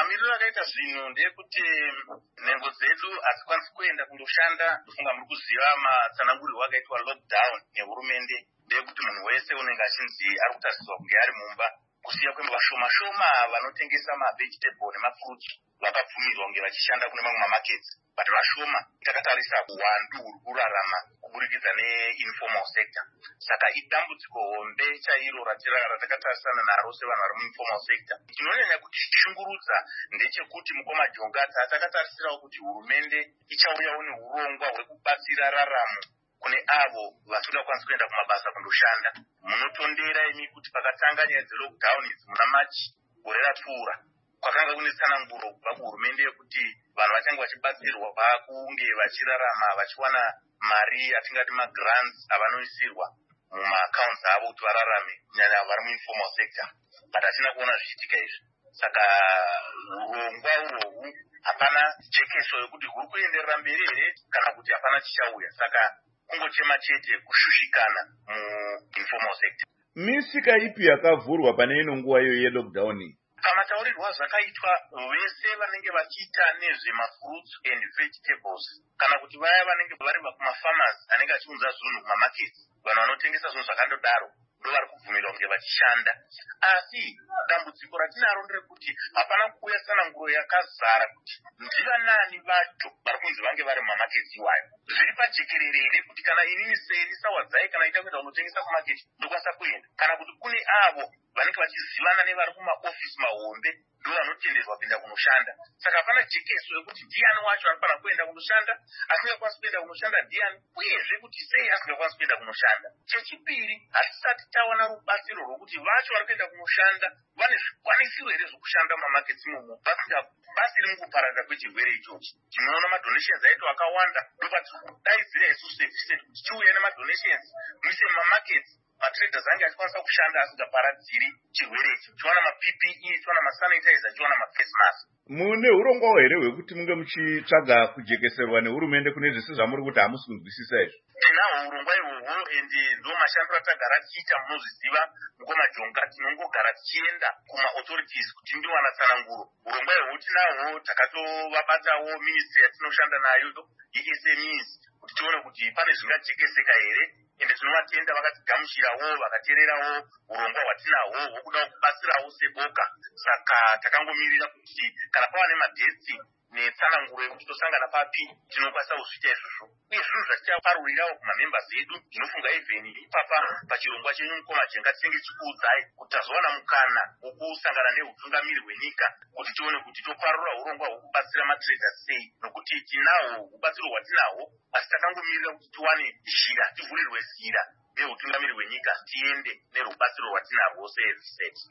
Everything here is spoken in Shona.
mamiriro akaita zvinhu ndeyekuti nhengo dzedu hadzikwanisi kuenda kundoshanda. Ndofunga muri kuziva matsanangurirwo akaitwa lockdown nehurumende ndeyekuti munhu wese unenge achinzi ari kutarisirwa kunge ari mumba, kusiya kwemashoma shoma vanotengesa mavegetable nemafruits vakabvumirwa kunge vachishanda kune mamwe mamakets, but vashoma takatarisa uwandu huri kurarama kuburikidza neinformal sector. Saka idambudziko hombe chairo ratakatarisana naro sevanhu vari muinformal sector. Chinonyanya kutishungurudza ndechekuti mukoma Jongata takatarisirawo kuti hurumende ichauyawo neurongwa hwekubatsira raramo kune avo vasinga kwanisi kuenda kumabasa kundoshanda. Munotondera imi kuti pakatanga nyaya dzelockdown idzi muna Machi gore rapfuura kwakanga kune tsananguro kubva kuhurumende yekuti vanhu vachange vachibatsirwa kunge vachirarama vachiwana mari yatingati magrants avanoisirwa mumaaccounts avo kuti vararame, kunyanya vari muinformal sector, but hatina kuona zvichiitika izvi. Saka urongwa urwohwu hapana jekeso yekuti huri kuenderera mberi here kana kuti hapana chichauya. Saka kungochema chete kushushikana muinformal sector. Misika ipi yakavhurwa pane ino nguva iyo yelockdown? Pamataurirwa zvakaitwa vese vanenge vachiita nezvemafruits and vegetables kana kuti vaya vanenge vari kumafarmers anenge achiunza zvinhu kumamarkets, vanhu vanotengesa zvinhu zvakandodaro ndovari kubvumirwa kunge vachishanda. Asi dambudziko ratinaro nderekuti hapana kuuya tsananguro yakazara kuti ndivanani vacho vari kunzi vange vari mumamarkets iwayo. Zviri pajekerere kuti kana inini seni sawadzai kana ita kuenda kunotengesa kumarket ndokwanisa kuenda, kana kuti kune avo vanenge vachizivana nevari kumaofisi mahombe ndo vanotenderwa kuenda kunoshanda. Saka hapana jekeso yekuti ndiani wacho anofanira kuenda kunoshanda, asingakwanisi kuenda kunoshanda ndiani, uyezve kuti sei asingakwanisi kuenda kunoshanda. Chechipiri, hatisati tawana rubatsiro rwokuti vacho vari kuenda kunoshanda vane zvikwanisiro here zvokushanda mumamakets imomo basiri mukupararira kwechirwere ichochi. Tinoona madonations aito akawanda, ndopatiri kudaidzira isusu state kuti tiuye nemadonations muise mumamakets matraders ange achikwanisa kushanda asingaparadziri chirwere ichi. Tiwana maPPE, tiwana masanitizer, tiwana maface mask. Mune urongwa here hwekuti munge muchitsvaga kujekeserwa nehurumende kune zvese zvamuri kuti hamusi kunzwisisa izvi? Tinahwo urongwa ihwohwo ende ndo mashandiro atagara tichiita munozviziva mukoma Jonga. Tinongogara tichienda kuma-authorities kuti ndiwana tsananguro. Urongwa ihwohwo tinahwo, takatovabatawo ministry yatinoshanda nayo yeSMEs kuti tione kuti pane zvingajekeseka here, ende tinovatenda vakatigamuchirawo vakateererawo urongwa hwatinahwo hwokuda kubatsirawo seboka. Saka takangomirira kuti kana pava nemadhetsi netsananguro yekuti tosangana papi tinokwanisa kuzviita izvozvo. Uye zvinhu zvatichaparurirawo kumamembers edu, ndinofunga even ipapa pachirongwa chenyu mukoma Jenga tinenge chikuudzai kuti tazowana mukana wokusangana neutungamiri hwenyika kuti tione kuti toparura urongwa hwokubatsira matraders sei, nokuti tinahwo ubatsiro hwatinahwo, asi takangomirira kuti tiwane zhira, tivhurirwe zhira neutungamiri hwenyika tiende nerubatsiro rwatinarwo seState.